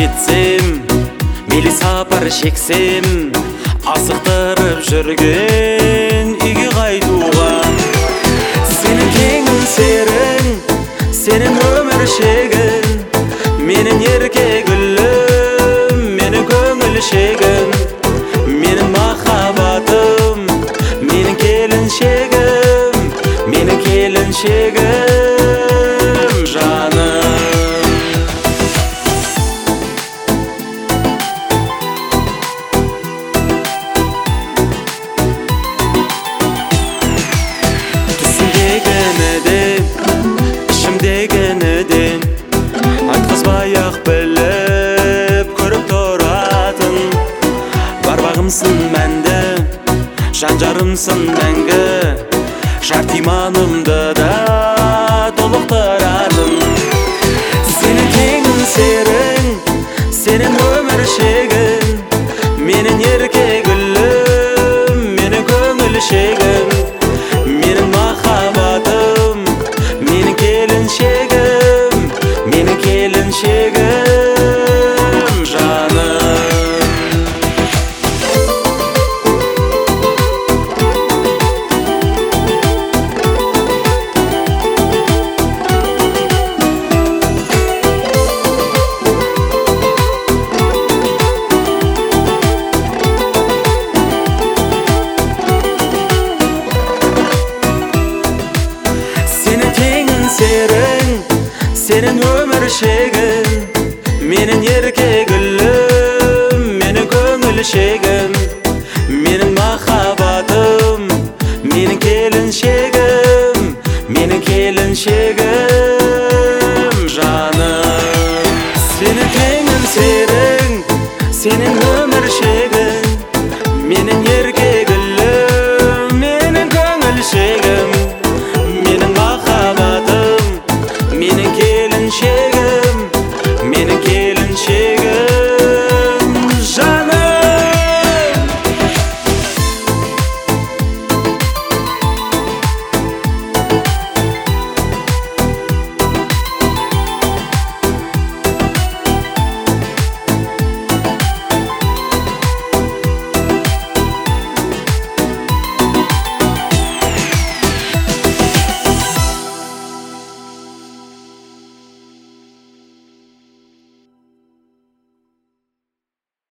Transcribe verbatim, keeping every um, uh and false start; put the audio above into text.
жетсем, мейлі сапар шексем, асықтырып жүрген үйге қайтуға. Сенің кеңің серің, сенің өмір шегің, менің ерке гүлім, менің көңіл шегім, менің махаббатым, менің келіншегім, менің келіншегім жаным. Түсімдегіні де, ішімдегіні де, айтқызбай-ақ біліп көріп тұратын. Бар бағымсың мәнді, жан жарымсың мәңгі, жарты иманымды да толықтыратын. Сенің кеңің серің, сенің өмір шегің, менің ерке гүлім, менің көңіл шегім, менің махаббатым, менің келіншегім, менің келіншегім жаным. Серің, сенің өмір шегің, менің ерке гүлім, менің көңіл шегім,